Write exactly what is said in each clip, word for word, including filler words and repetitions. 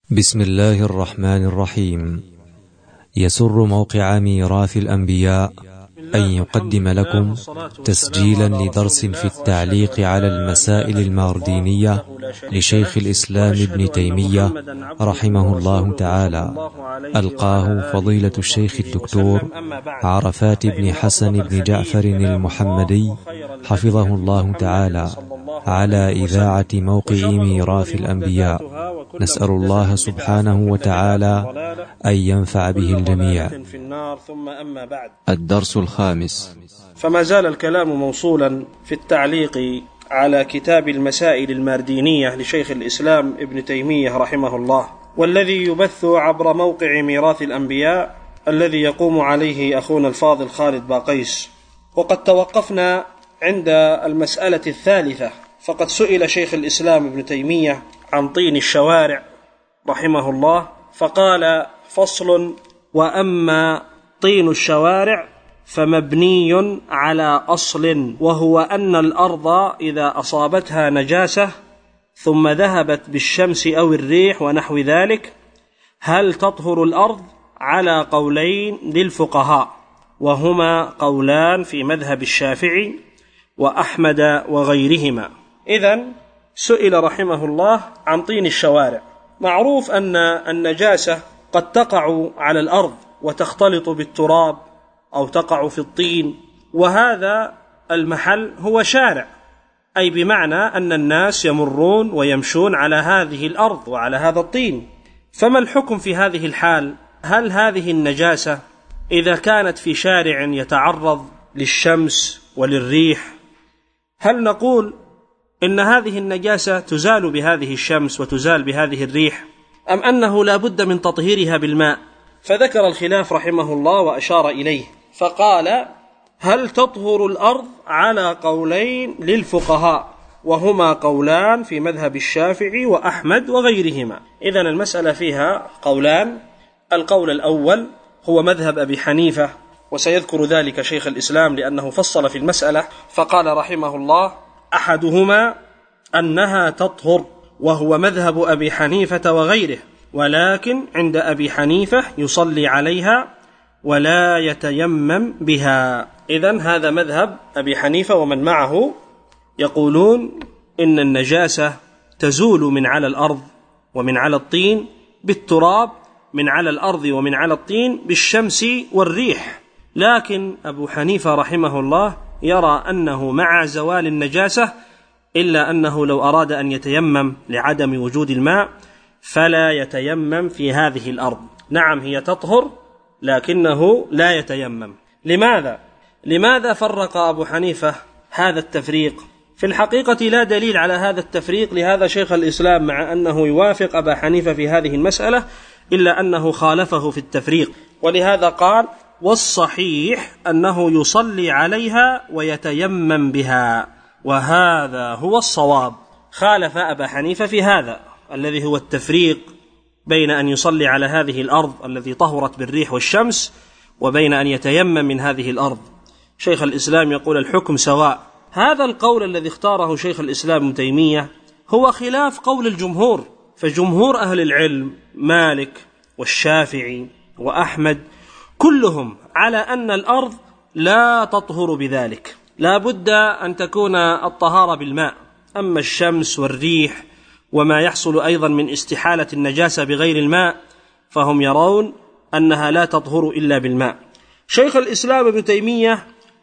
بسم الله الرحمن الرحيم. يسر موقع ميراث الأنبياء أن يقدم لكم تسجيلا لدرس في التعليق على المسائل الماردينية لشيخ الإسلام ابن تيمية رحمه الله تعالى، ألقاه فضيلة الشيخ الدكتور عرفات بن حسن بن جعفر المحمدي حفظه الله تعالى على إذاعة موقع ميراث الأنبياء. نسأل الله سبحانه وتعالى أن ينفع به الجميع. الدرس الخامس. فما زال الكلام موصولا في التعليق على كتاب المسائل الماردينية لشيخ الإسلام ابن تيمية رحمه الله، والذي يبث عبر موقع ميراث الأنبياء الذي يقوم عليه أخونا الفاضل خالد باقيس. وقد توقفنا عند المسألة الثالثة، فقد سئل شيخ الإسلام ابن تيمية عن طين الشوارع رحمه الله، فقال: فصل: وأما طين الشوارع فمبني على أصل، وهو أن الأرض إذا أصابتها نجاسة ثم ذهبت بالشمس أو الريح ونحو ذلك، هل تطهر الأرض؟ على قولين للفقهاء، وهما قولان في مذهب الشافعي وأحمد وغيرهما. إذن سئل رحمه الله عن طين الشوارع. معروف أن النجاسة قد تقع على الأرض وتختلط بالتراب أو تقع في الطين، وهذا المحل هو شارع، أي بمعنى أن الناس يمرون ويمشون على هذه الأرض وعلى هذا الطين. فما الحكم في هذه الحال؟ هل هذه النجاسة إذا كانت في شارع يتعرض للشمس وللريح، هل نقول إن هذه النجاسة تزال بهذه الشمس وتزال بهذه الريح، أم أنه لا بد من تطهيرها بالماء؟ فذكر الخلاف رحمه الله وأشار إليه، فقال: هل تطهر الأرض؟ على قولين للفقهاء، وهما قولان في مذهب الشافعي وأحمد وغيرهما. إذن المسألة فيها قولان. القول الأول هو مذهب أبي حنيفة، وسيذكر ذلك شيخ الإسلام لأنه فصل في المسألة، فقال رحمه الله: أحدهما أنها تطهر، وهو مذهب أبي حنيفة وغيره، ولكن عند أبي حنيفة يصلي عليها ولا يتيمم بها. إذن هذا مذهب أبي حنيفة ومن معه، يقولون إن النجاسة تزول من على الأرض ومن على الطين بالتراب، من على الأرض ومن على الطين بالشمس والريح. لكن أبو حنيفة رحمه الله يرى أنه مع زوال النجاسة، إلا أنه لو أراد أن يتيمم لعدم وجود الماء فلا يتيمم في هذه الأرض. نعم هي تطهر لكنه لا يتيمم. لماذا؟ لماذا فرق أبو حنيفة هذا التفريق؟ في الحقيقة لا دليل على هذا التفريق، لهذا شيخ الإسلام مع أنه يوافق أبا حنيفة في هذه المسألة إلا أنه خالفه في التفريق، ولهذا قال: والصحيح أنه يصلي عليها ويتيمم بها، وهذا هو الصواب. خالف أبا حنيفة في هذا الذي هو التفريق بين أن يصلي على هذه الأرض التي طهرت بالريح والشمس وبين أن يتيمم من هذه الأرض. شيخ الإسلام يقول الحكم سواء. هذا القول الذي اختاره شيخ الإسلام ابن تيمية هو خلاف قول الجمهور، فجمهور أهل العلم مالك والشافعي وأحمد كلهم على أن الأرض لا تطهر بذلك، لا بد أن تكون الطهارة بالماء. أما الشمس والريح وما يحصل أيضا من استحالة النجاسة بغير الماء فهم يرون أنها لا تطهر إلا بالماء. شيخ الإسلام ابن تيمية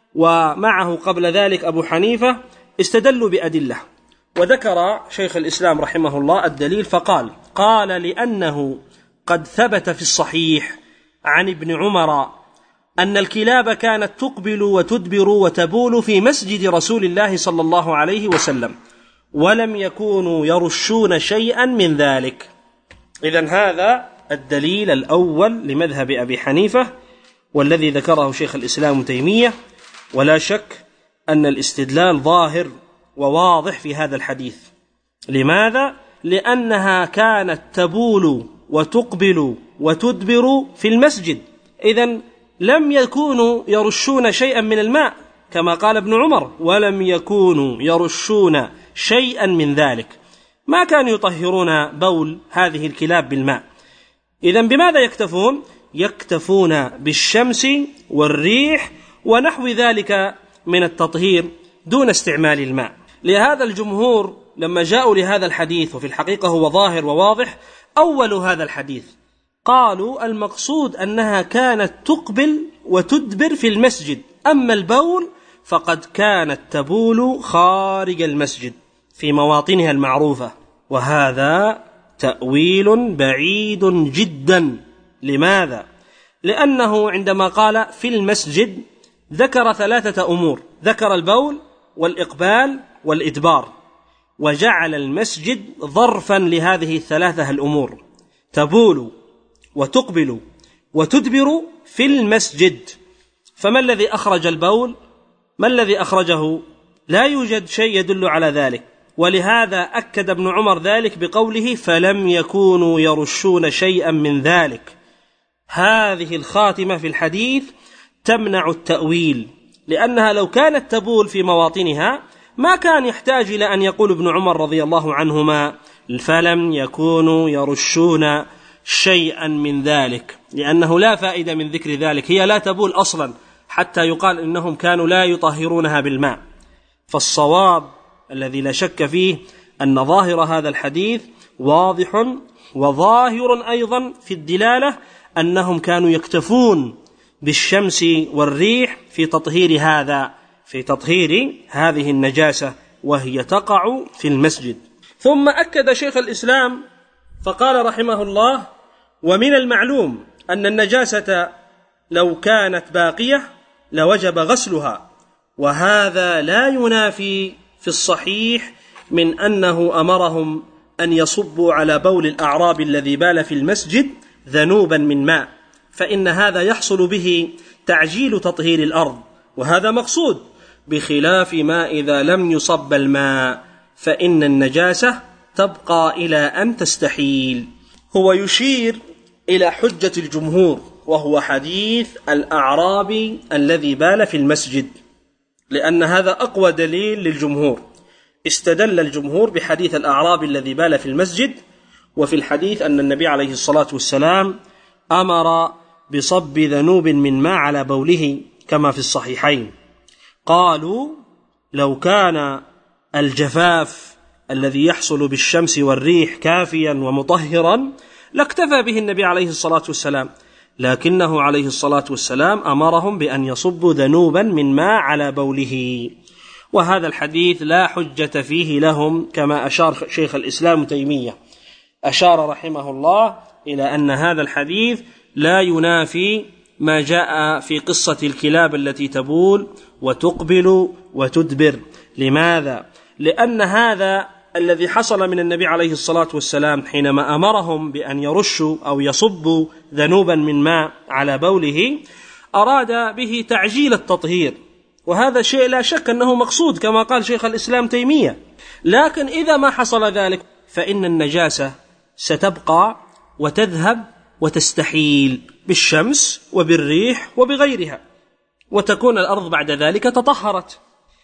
ومعه قبل ذلك أبو حنيفة استدلوا بأدلة، وذكر شيخ الإسلام رحمه الله الدليل فقال: قال لأنه قد ثبت في الصحيح عن ابن عمر أن الكلاب كانت تقبل وتدبر وتبول في مسجد رسول الله صلى الله عليه وسلم، ولم يكونوا يرشون شيئا من ذلك. إذن هذا الدليل الأول لمذهب أبي حنيفة والذي ذكره شيخ الإسلام تيمية، ولا شك أن الاستدلال ظاهر وواضح في هذا الحديث. لماذا؟ لأنها كانت تبول وتقبل وتدبر في المسجد، إذن لم يكونوا يرشون شيئا من الماء كما قال ابن عمر: ولم يكونوا يرشون شيئا من ذلك. ما كانوا يطهرون بول هذه الكلاب بالماء. إذن بماذا يكتفون؟ يكتفون بالشمس والريح ونحو ذلك من التطهير دون استعمال الماء. لهذا الجمهور لما جاءوا لهذا الحديث، وفي الحقيقة هو ظاهر وواضح، أول هذا الحديث قالوا المقصود أنها كانت تقبل وتدبر في المسجد، أما البول فقد كانت تبول خارج المسجد في مواطنها المعروفة، وهذا تأويل بعيد جدا. لماذا؟ لأنه عندما قال في المسجد ذكر ثلاثة أمور، ذكر البول والإقبال والإدبار، وجعل المسجد ظرفا لهذه الثلاثة الأمور، تبول وتقبل وتدبر في المسجد. فما الذي أخرج البول؟ ما الذي أخرجه؟ لا يوجد شيء يدل على ذلك، ولهذا أكد ابن عمر ذلك بقوله فلم يكونوا يرشون شيئا من ذلك. هذه الخاتمة في الحديث تمنع التأويل، لأنها لو كانت تبول في مواطنها ما كان يحتاج إلى أن يقول ابن عمر رضي الله عنهما فلم يكونوا يرشون شيئا من ذلك، لأنه لا فائدة من ذكر ذلك، هي لا تبول أصلا حتى يقال إنهم كانوا لا يطهرونها بالماء. فالصواب الذي لا شك فيه أن ظاهر هذا الحديث واضح، وظاهر أيضا في الدلالة أنهم كانوا يكتفون بالشمس والريح في تطهير هذا في تطهير هذه النجاسة وهي تقع في المسجد. ثم أكد شيخ الإسلام فقال رحمه الله ومن المعلوم أن النجاسة لو كانت باقية لوجب غسلها، وهذا لا ينافي في الصحيح من أنه أمرهم أن يصبوا على بول الأعراب الذي بال في المسجد ذنوبا من ماء، فإن هذا يحصل به تعجيل تطهير الأرض، وهذا مقصود، بخلاف ما إذا لم يصب الماء فإن النجاسة تبقى إلى أن تستحيل. هو يشير إلى حجة الجمهور، وهو حديث الأعرابي الذي بال في المسجد، لأن هذا أقوى دليل للجمهور. استدل الجمهور بحديث الأعرابي الذي بال في المسجد، وفي الحديث أن النبي عليه الصلاة والسلام أمر بصب ذنوب من ماء على بوله كما في الصحيحين. قالوا لو كان الجفاف الذي يحصل بالشمس والريح كافيا ومطهرا لاكتفى به النبي عليه الصلاة والسلام، لكنه عليه الصلاة والسلام أمرهم بأن يصبوا ذنوبا من ماء على بوله، وهذا الحديث لا حجة فيه لهم، كما أشار شيخ الإسلام تيمية، أشار رحمه الله إلى أن هذا الحديث لا ينافي ما جاء في قصة الكلاب التي تبول وتقبل وتدبر. لماذا؟ لأن هذا الذي حصل من النبي عليه الصلاة والسلام حينما أمرهم بأن يرشوا أو يصبوا ذنوبا من ماء على بوله أراد به تعجيل التطهير، وهذا شيء لا شك أنه مقصود كما قال شيخ الإسلام تيمية. لكن إذا ما حصل ذلك فإن النجاسة ستبقى وتذهب وتستحيل بالشمس وبالريح وبغيرها، وتكون الأرض بعد ذلك تطهرت.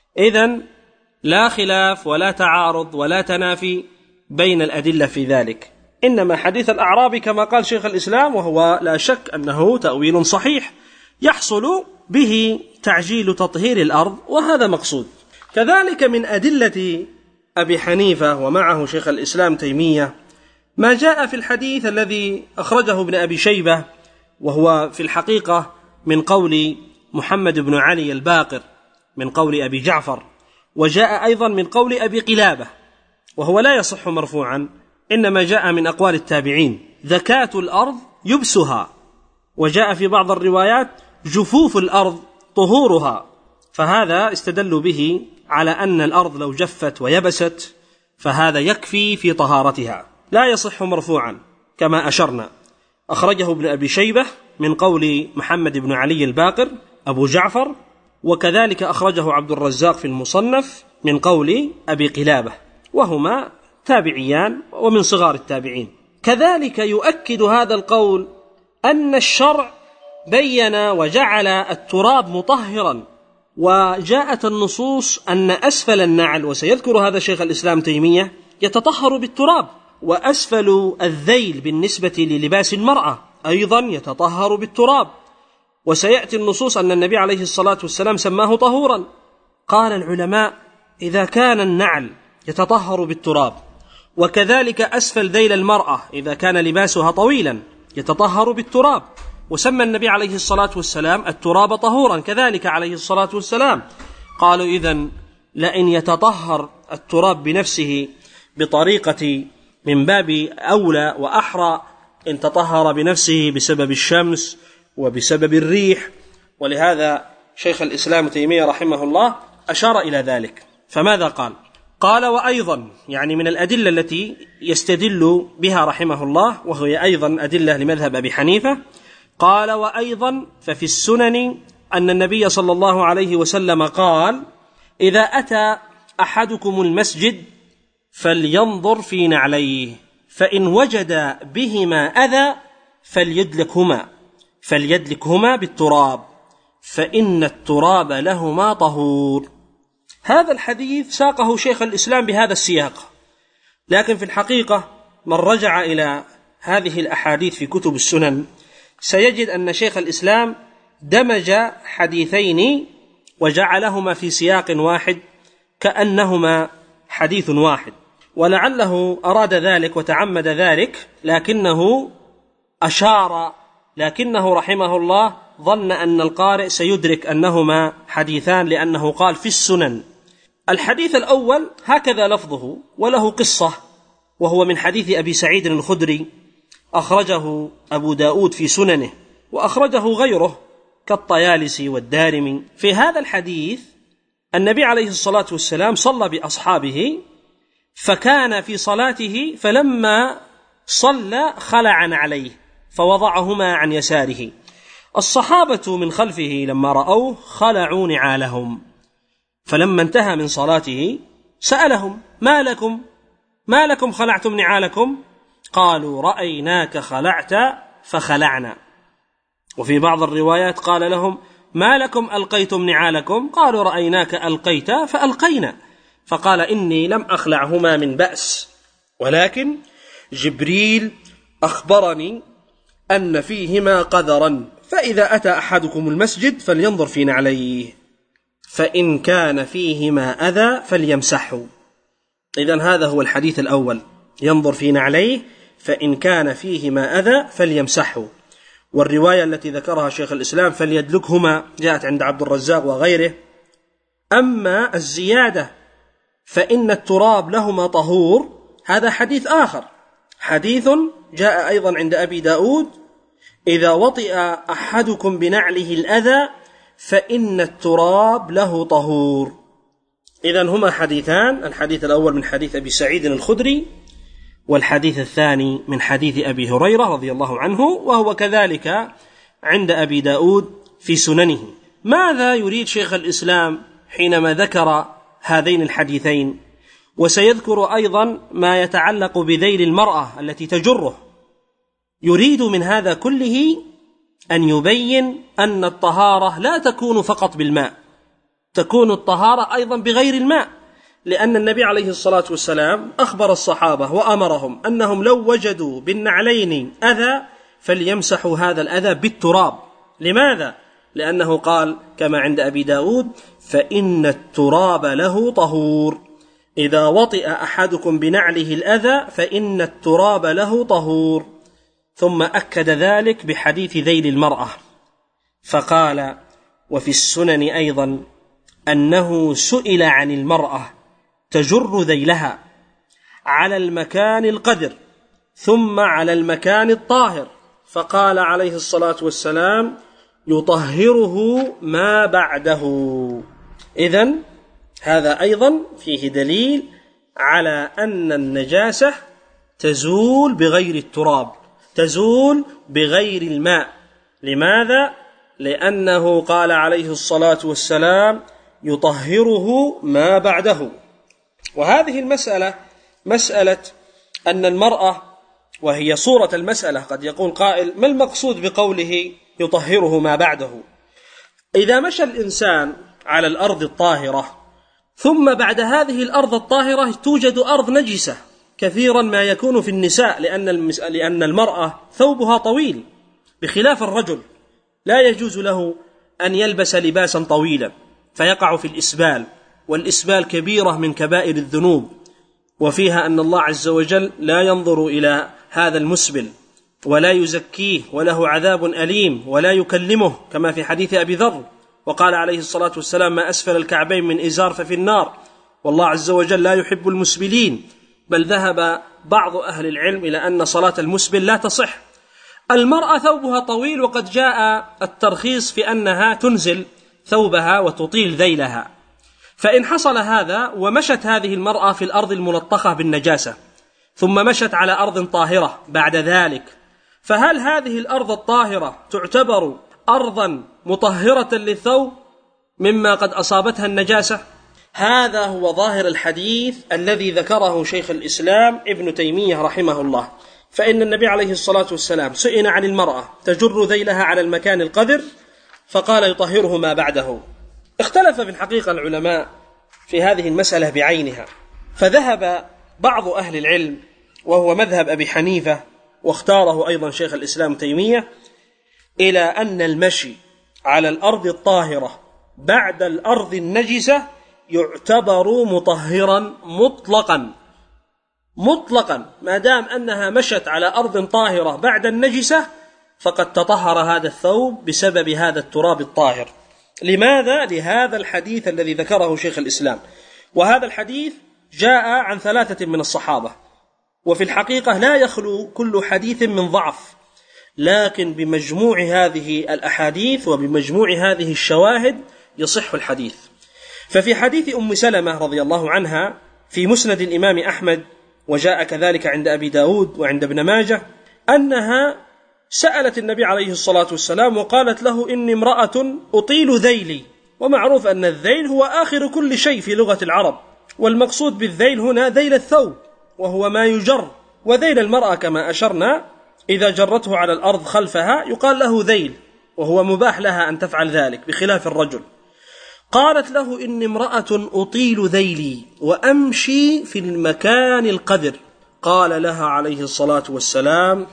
إذن لا خلاف ولا تعارض ولا تنافي بين الأدلة في ذلك، إنما حديث الأعرابي كما قال شيخ الإسلام، وهو لا شك أنه تأويل صحيح يحصل به تعجيل تطهير الأرض، وهذا مقصود. كذلك من أدلة أبي حنيفة ومعه شيخ الإسلام تيمية ما جاء في الحديث الذي أخرجه ابن أبي شيبة، وهو في الحقيقة من قول محمد بن علي الباقر من قول أبي جعفر، وجاء أيضا من قول أبي قلابة، وهو لا يصح مرفوعا، إنما جاء من أقوال التابعين: ذكاة الأرض يبسها، وجاء في بعض الروايات جفوف الأرض طهورها، فهذا استدلوا به على أن الأرض لو جفت ويبست فهذا يكفي في طهارتها، لا يصح مرفوعا كما أشرنا. أخرجه ابن أبي شيبة من قول محمد بن علي الباقر أبو جعفر، وكذلك أخرجه عبد الرزاق في المصنف من قول أبي قلابة، وهما تابعيان ومن صغار التابعين. كذلك يؤكد هذا القول أن الشرع بين وجعل التراب مطهرا، وجاءت النصوص أن أسفل النعل، وسيذكر هذا شيخ الإسلام تيمية، يتطهر بالتراب، وأسفل الذيل بالنسبة للباس المرأة أيضا يتطهر بالتراب. وسيأتي النصوص أن النبي عليه الصلاة والسلام سماه طهورا. قال العلماء: إذا كان النعل يتطهر بالتراب، وكذلك أسفل ذيل المرأة إذا كان لباسها طويلا يتطهر بالتراب، وسمى النبي عليه الصلاة والسلام التراب طهورا كذلك عليه الصلاة والسلام، قالوا: إذن لئن يتطهر التراب بنفسه بطريقة من باب أولى وأحرى إن تطهر بنفسه بسبب الشمس وبسبب الريح. ولهذا شيخ الإسلام تيمية رحمه الله أشار إلى ذلك. فماذا قال؟ قال: وأيضا، يعني من الأدلة التي يستدل بها رحمه الله، وهي أيضا أدلة لمذهب أبي حنيفة، قال: وأيضا ففي السنن أن النبي صلى الله عليه وسلم قال: إذا أتى أحدكم المسجد فلينظر في نعليه، فإن وجد بهما أذى فليدلكهما فليدلكهما بالتراب، فإن التراب لهما طهور. هذا الحديث ساقه شيخ الإسلام بهذا السياق، لكن في الحقيقة من رجع إلى هذه الأحاديث في كتب السنن سيجد أن شيخ الإسلام دمج حديثين وجعلهما في سياق واحد كأنهما حديث واحد، ولعله أراد ذلك وتعمد ذلك، لكنه أشار لكنه رحمه الله ظن أن القارئ سيدرك أنهما حديثان، لأنه قال في السنن. الحديث الأول هكذا لفظه، وله قصة، وهو من حديث أبي سعيد الخدري، أخرجه أبو داود في سننه، وأخرجه غيره كالطيالسي والدارمي. في هذا الحديث النبي عليه الصلاة والسلام صلى بأصحابه، فكان في صلاته فلما صلى خلع عليه فوضعهما عن يساره. الصحابة من خلفه لما رأوه خلعوا نعالهم، فلما انتهى من صلاته سألهم: ما لكم ما لكم خلعتم نعالكم؟ قالوا: رأيناك خلعت فخلعنا. وفي بعض الروايات قال لهم: ما لكم ألقيتم نعالكم؟ قالوا: رأيناك ألقيت فألقينا. فقال: إني لم أخلعهما من بأس، ولكن جبريل أخبرني أن فيهما قذرا، فإذا أتى أحدكم المسجد فلينظر في نعليه، فإن كان فيهما أذى فليمسحه. إذن هذا هو الحديث الأول، ينظر في نعليه فإن كان فيهما أذى فليمسحه. والرواية التي ذكرها شيخ الإسلام فليدلكهما جاءت عند عبد الرزاق وغيره. أما الزيادة فإن التراب لهما طهور، هذا حديث آخر، حديث جاء أيضا عند أبي داود: إذا وطئ أحدكم بنعله الأذى فإن التراب له طهور. إذن هما حديثان، الحديث الأول من حديث أبي سعيد الخدري، والحديث الثاني من حديث أبي هريرة رضي الله عنه، وهو كذلك عند أبي داود في سننه. ماذا يريد شيخ الإسلام حينما ذكر هذين الحديثين؟ وسيذكر أيضا ما يتعلق بذيل المرأة التي تجره. يريد من هذا كله أن يبين أن الطهارة لا تكون فقط بالماء، تكون الطهارة أيضا بغير الماء، لأن النبي عليه الصلاة والسلام أخبر الصحابة وأمرهم أنهم لو وجدوا بالنعلين أذى فليمسحوا هذا الأذى بالتراب. لماذا؟ لأنه قال كما عند أبي داود: فإن التراب له طهور، إذا وطئ أحدكم بنعله الأذى فإن التراب له طهور. ثم أكد ذلك بحديث ذيل المرأة، فقال: وفي السنن أيضا أنه سئل عن المرأة تجر ذيلها على المكان القذر ثم على المكان الطاهر، فقال عليه الصلاة والسلام: يطهره ما بعده. إذن هذا أيضا فيه دليل على أن النجاسة تزول بغير التراب، تزول بغير الماء. لماذا؟ لأنه قال عليه الصلاة والسلام: يطهره ما بعده. وهذه المسألة مسألة أن المرأة، وهي صورة المسألة، قد يقول قائل: ما المقصود بقوله يطهره ما بعده؟ إذا مشى الإنسان على الأرض الطاهرة ثم بعد هذه الأرض الطاهرة توجد أرض نجسة كثيرا ما يكون في النساء، لأن لأن المرأة ثوبها طويل بخلاف الرجل، لا يجوز له أن يلبس لباسا طويلا فيقع في الإسبال، والإسبال كبيرة من كبائر الذنوب، وفيها أن الله عز وجل لا ينظر إلى هذا المسبل ولا يزكيه وله عذاب أليم ولا يكلمه، كما في حديث أبي ذر، وقال عليه الصلاة والسلام: ما أسفل الكعبين من إزار ففي النار، والله عز وجل لا يحب المسبلين. بل ذهب بعض أهل العلم إلى أن صلاة المسبل لا تصح. المرأة ثوبها طويل، وقد جاء الترخيص في أنها تنزل ثوبها وتطيل ذيلها، فإن حصل هذا ومشت هذه المرأة في الأرض الملطخة بالنجاسة ثم مشت على أرض طاهرة بعد ذلك، فهل هذه الأرض الطاهرة تعتبر أرضا مطهرة للثوب مما قد أصابتها النجاسة؟ هذا هو ظاهر الحديث الذي ذكره شيخ الإسلام ابن تيمية رحمه الله. فإن النبي عليه الصلاة والسلام سئل عن المرأة تجر ذيلها على المكان القذر فقال: يطهره ما بعده. اختلف في الحقيقة العلماء في هذه المسألة بعينها، فذهب بعض أهل العلم وهو مذهب أبي حنيفة واختاره أيضا شيخ الإسلام تيمية إلى أن المشي على الأرض الطاهرة بعد الأرض النجسة يعتبر مطهرا مطلقا مطلقا، ما دام أنها مشت على أرض طاهرة بعد النجسة فقد تطهر هذا الثوب بسبب هذا التراب الطاهر. لماذا؟ لهذا الحديث الذي ذكره شيخ الإسلام، وهذا الحديث جاء عن ثلاثة من الصحابة، وفي الحقيقة لا يخلو كل حديث من ضعف، لكن بمجموع هذه الأحاديث وبمجموع هذه الشواهد يصح الحديث. ففي حديث أم سلمة رضي الله عنها في مسند الإمام أحمد، وجاء كذلك عند أبي داود وعند ابن ماجه، أنها سألت النبي عليه الصلاة والسلام وقالت له: إني امرأة أطيل ذيلي. ومعروف أن الذيل هو آخر كل شيء في لغة العرب، والمقصود بالذيل هنا ذيل الثوب، وهو ما يجر. وذيل المرأة كما أشرنا إذا جرته على الأرض خلفها يقال له ذيل، وهو مباح لها أن تفعل ذلك بخلاف الرجل. قالت له: إني امرأة أطيل ذيلي وأمشي في المكان القذر. قال لها عليه الصلاة والسلام: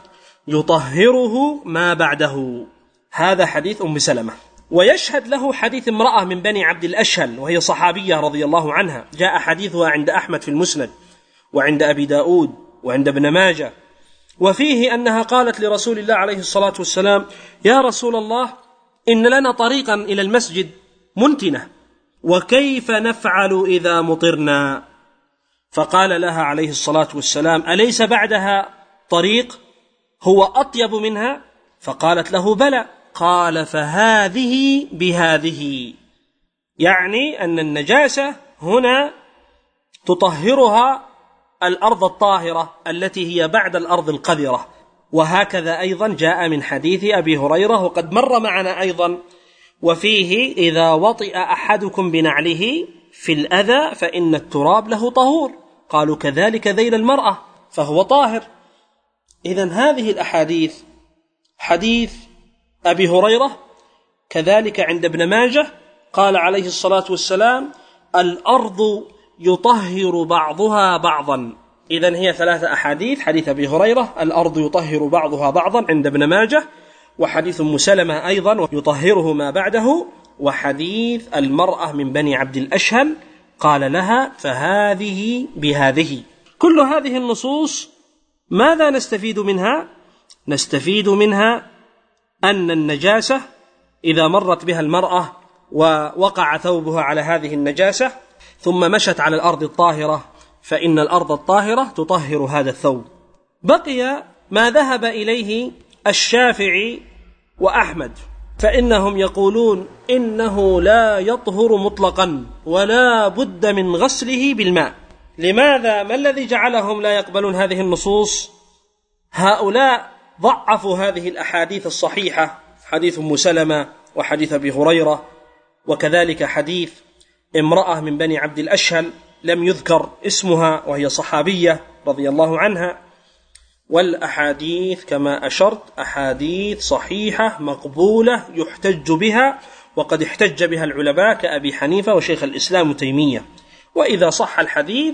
يطهره ما بعده. هذا حديث أم سلمة. ويشهد له حديث امرأة من بني عبد الأشهل وهي صحابية رضي الله عنها، جاء حديثها عند أحمد في المسند وعند أبي داود وعند ابن ماجه، وفيه أنها قالت لرسول الله عليه الصلاة والسلام: يا رسول الله، إن لنا طريقا إلى المسجد منتنة، وكيف نفعل إذا مطرنا؟ فقال لها عليه الصلاة والسلام: أليس بعدها طريق هو أطيب منها؟ فقالت له: بلى. قال: فهذه بهذه، يعني أن النجاسة هنا تطهرها الأرض الطاهرة التي هي بعد الأرض القذرة. وهكذا أيضا جاء من حديث أبي هريرة وقد مر معنا أيضا، وفيه: إذا وطئ أحدكم بنعله في الأذى فإن التراب له طهور. قالوا: كذلك ذيل المرأة فهو طاهر. إذن هذه الأحاديث، حديث أبي هريرة كذلك عند ابن ماجه، قال عليه الصلاة والسلام: الأرض يطهر بعضها بعضا. إذن هي ثلاثة أحاديث: حديث أبي هريرة الأرض يطهر بعضها بعضا عند ابن ماجه، وحديث أم سلمة أيضا يطهره ما بعده، وحديث المرأة من بني عبد الأشهل قال لها: فهذه بهذه. كل هذه النصوص ماذا نستفيد منها؟ نستفيد منها أن النجاسة إذا مرت بها المرأة ووقع ثوبها على هذه النجاسة ثم مشت على الأرض الطاهرة فإن الأرض الطاهرة تطهر هذا الثوب. بقي ما ذهب إليه الشافعي وأحمد، فإنهم يقولون إنه لا يطهر مطلقا ولا بد من غسله بالماء. لماذا؟ ما الذي جعلهم لا يقبلون هذه النصوص؟ هؤلاء ضعفوا هذه الأحاديث الصحيحة، حديث أم سلمة وحديث أبي هريرة، وكذلك حديث امرأة من بني عبد الأشهل لم يذكر اسمها وهي صحابية رضي الله عنها. والأحاديث كما أشرت أحاديث صحيحة مقبولة يحتج بها، وقد احتج بها العلماء كأبي حنيفة وشيخ الإسلام تيمية. وإذا صح الحديث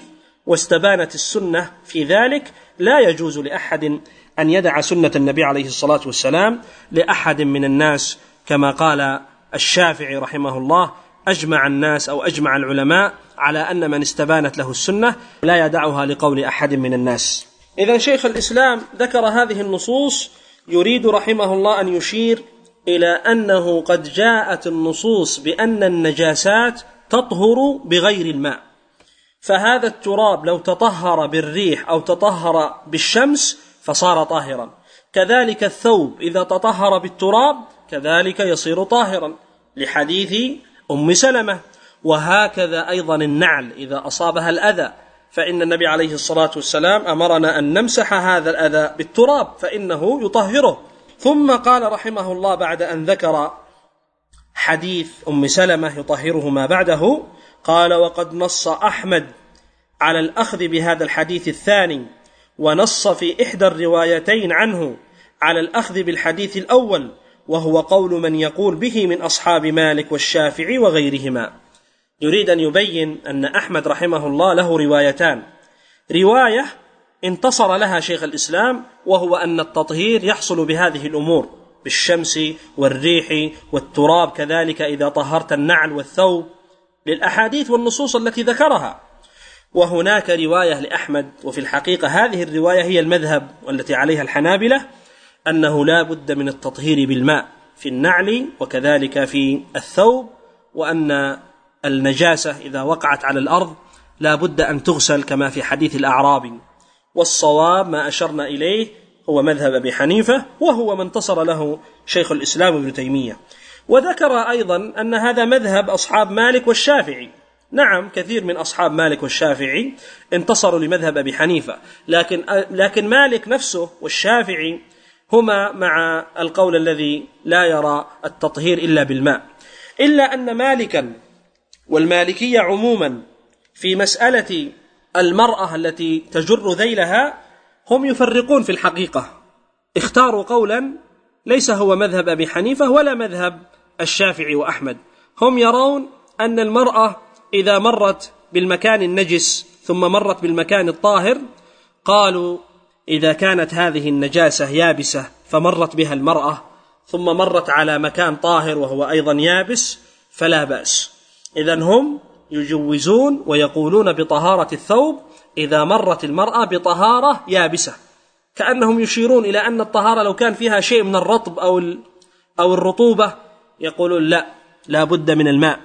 واستبانت السنة في ذلك، لا يجوز لأحد أن يدع سنة النبي عليه الصلاة والسلام لأحد من الناس، كما قال الشافعي رحمه الله: أجمع الناس أو أجمع العلماء على أن من استبانت له السنة لا يدعها لقول أحد من الناس. إذن شيخ الإسلام ذكر هذه النصوص يريد رحمه الله أن يشير إلى أنه قد جاءت النصوص بأن النجاسات تطهر بغير الماء، فهذا التراب لو تطهر بالريح أو تطهر بالشمس فصار طاهرا، كذلك الثوب إذا تطهر بالتراب كذلك يصير طاهرا، لحديث أم سلمة. وهكذا أيضا النعل إذا أصابها الأذى، فإن النبي عليه الصلاة والسلام أمرنا أن نمسح هذا الأذى بالتراب فإنه يطهره. ثم قال رحمه الله بعد أن ذكر حديث أم سلمة يطهره ما بعده، قال: وقد نص أحمد على الأخذ بهذا الحديث الثاني، ونص في إحدى الروايتين عنه على الأخذ بالحديث الأول، وهو قول من يقول به من أصحاب مالك والشافعي وغيرهما. يريد أن يبين أن أحمد رحمه الله له روايتان: رواية انتصر لها شيخ الإسلام، وهو أن التطهير يحصل بهذه الأمور، بالشمس والريح والتراب، كذلك إذا طهرت النعل والثوب، للأحاديث والنصوص التي ذكرها. وهناك رواية لأحمد، وفي الحقيقة هذه الرواية هي المذهب والتي عليها الحنابلة، أنه لا بد من التطهير بالماء في النعل وكذلك في الثوب، وأن النجاسة إذا وقعت على الأرض لا بد أن تغسل كما في حديث الأعرابي. والصواب ما أشرنا إليه هو مذهب أبي حنيفة، وهو ما انتصر له شيخ الإسلام ابن تيمية. وذكر أيضا أن هذا مذهب أصحاب مالك والشافعي. نعم، كثير من أصحاب مالك والشافعي انتصروا لمذهب أبي حنيفة، لكن, لكن مالك نفسه والشافعي هما مع القول الذي لا يرى التطهير إلا بالماء، إلا أن مالكا والمالكية عموما في مسألة المرأة التي تجر ذيلها هم يفرقون في الحقيقة، اختاروا قولا ليس هو مذهب أبي حنيفة ولا مذهب الشافعي وأحمد. هم يرون أن المرأة إذا مرت بالمكان النجس ثم مرت بالمكان الطاهر، قالوا إذا كانت هذه النجاسة يابسة فمرت بها المرأة ثم مرت على مكان طاهر وهو أيضا يابس فلا بأس. إذن هم يجوزون ويقولون بطهارة الثوب إذا مرت المرأة بطهارة يابسة، كأنهم يشيرون إلى أن الطهارة لو كان فيها شيء من الرطب أو أو الرطوبة يقولون لا لا بد من الماء.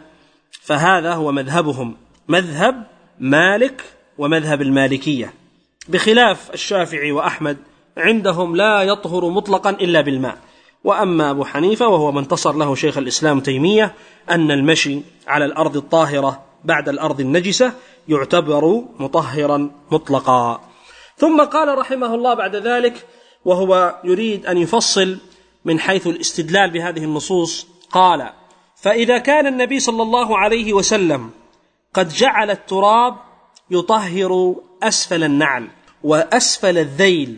فهذا هو مذهبهم، مذهب مالك ومذهب المالكية، بخلاف الشافعي وأحمد عندهم لا يطهر مطلقا إلا بالماء. وأما أبو حنيفة وهو من انتصر له شيخ الإسلام تيمية أن المشي على الأرض الطاهرة بعد الأرض النجسة يعتبر مطهرا مطلقا. ثم قال رحمه الله بعد ذلك وهو يريد أن يفصل من حيث الاستدلال بهذه النصوص، قال: فإذا كان النبي صلى الله عليه وسلم قد جعل التراب يطهر أسفل النعل وأسفل الذيل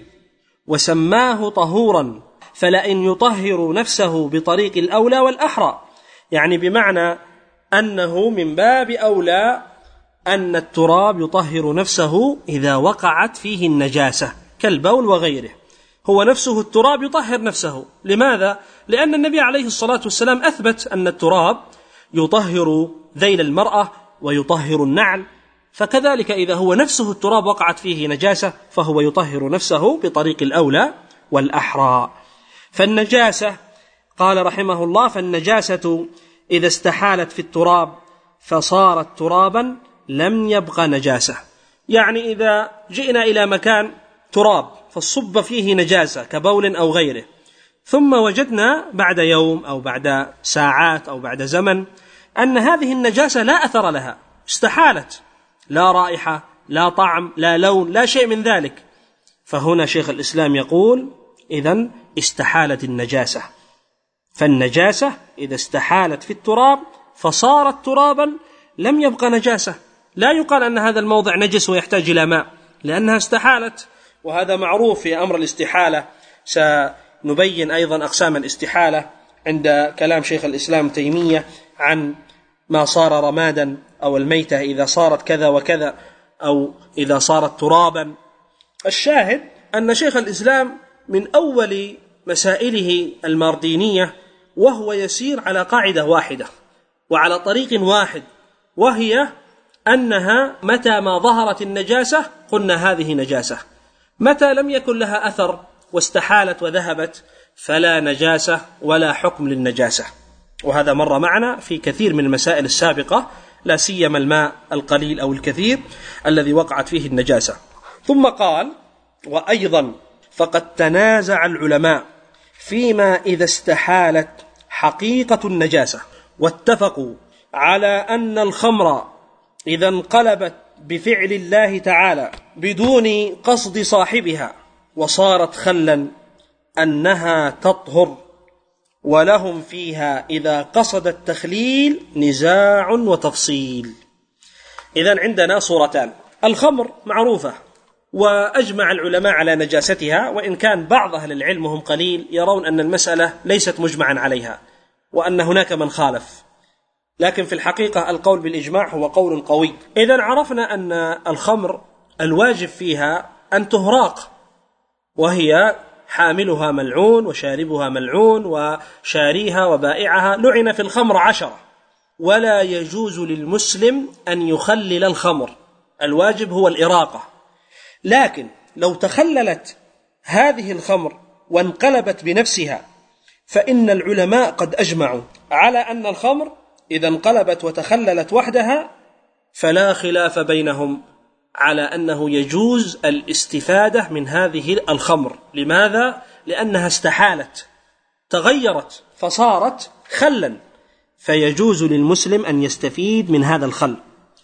وسماه طهورا، فلئن يطهر نفسه بطريق الأولى والأحرى، يعني بمعنى أنه من باب أولى أن التراب يطهر نفسه إذا وقعت فيه النجاسة كالبول وغيره، هو نفسه التراب يطهر نفسه. لماذا؟ لأن النبي عليه الصلاة والسلام أثبت أن التراب يطهر ذيل المرأة ويطهر النعل، فكذلك إذا هو نفسه التراب وقعت فيه نجاسة فهو يطهر نفسه بطريق الأولى والأحرى. فالنجاسة قال رحمه الله: فالنجاسة إذا استحالت في التراب فصارت ترابا لم يبق نجاسة، يعني إذا جئنا إلى مكان تراب فالصب فيه نجاسة كبول أو غيره، ثم وجدنا بعد يوم أو بعد ساعات أو بعد زمن أن هذه النجاسة لا أثر لها، استحالت، لا رائحة لا طعم لا لون لا شيء من ذلك، فهنا شيخ الإسلام يقول: إذن استحالت النجاسة. فالنجاسة إذا استحالت في التراب فصارت ترابا لم يبقى نجاسة، لا يقال أن هذا الموضع نجس ويحتاج إلى ماء لأنها استحالت، وهذا معروف في أمر الاستحالة. سنبين أيضا أقسام الاستحالة عند كلام شيخ الإسلام تيمية عن ما صار رمادا أو الميتة إذا صارت كذا وكذا، أو إذا صارت ترابا. الشاهد أن شيخ الإسلام من أول مسائله الماردينية وهو يسير على قاعدة واحدة وعلى طريق واحد، وهي أنها متى ما ظهرت النجاسة قلنا هذه نجاسة، متى لم يكن لها أثر واستحالت وذهبت فلا نجاسة ولا حكم للنجاسة. وهذا مر معنا في كثير من المسائل السابقة، لا سيما الماء القليل أو الكثير الذي وقعت فيه النجاسة. ثم قال: وأيضا فقد تنازع العلماء فيما إذا استحالت حقيقة النجاسة، واتفقوا على أن الخمر إذا انقلبت بفعل الله تعالى بدون قصد صاحبها وصارت خلا أنها تطهر، ولهم فيها إذا قصد التخليل نزاع وتفصيل. إذن عندنا صورتان: الخمر معروفة وأجمع العلماء على نجاستها، وإن كان بعض أهل العلم وهم قليل يرون أن المسألة ليست مجمعا عليها وأن هناك من خالف، لكن في الحقيقة القول بالإجماع هو قول قوي. إذن عرفنا أن الخمر الواجب فيها أن تهراق، وهي حاملها ملعون وشاربها ملعون وشاريها وبائعها لعن في الخمر عشرة، ولا يجوز للمسلم أن يخلل الخمر، الواجب هو الإراقة. لكن لو تخللت هذه الخمر وانقلبت بنفسها فإن العلماء قد أجمعوا على أن الخمر إذا انقلبت وتخللت وحدها فلا خلاف بينهم على أنه يجوز الاستفادة من هذه الخمر. لماذا؟ لأنها استحالت، تغيرت فصارت خلا، فيجوز للمسلم أن يستفيد من هذا الخل.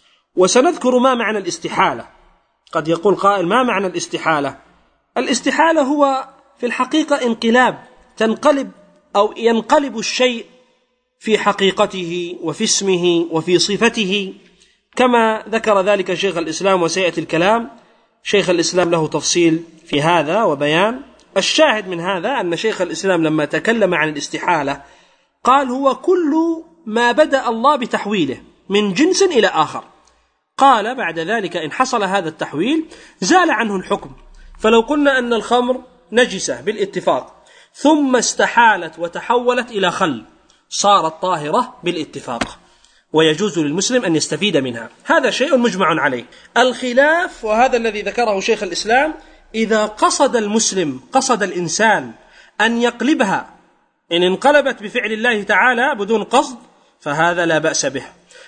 وسنذكر ما معنى الاستحالة. قد يقول قائل: ما معنى الاستحالة؟ الاستحالة هو في الحقيقة انقلاب، تنقلب أو ينقلب الشيء في حقيقته وفي اسمه وفي صفته، كما ذكر ذلك شيخ الإسلام، وسيأتي الكلام. شيخ الإسلام له تفصيل في هذا وبيان. الشاهد من هذا أن شيخ الإسلام لما تكلم عن الاستحالة قال: هو كل ما بدأ الله بتحويله من جنس إلى آخر. قال بعد ذلك إن حصل هذا التحويل زال عنه الحكم. فلو قلنا أن الخمر نجسة بالاتفاق ثم استحالت وتحولت إلى خل صارت طاهرة بالاتفاق، ويجوز للمسلم أن يستفيد منها، هذا شيء مجمع عليه. الخلاف، وهذا الذي ذكره شيخ الإسلام، إذا قصد المسلم، قصد الإنسان أن يقلبها، إن انقلبت بفعل الله تعالى بدون قصد فهذا لا بأس به.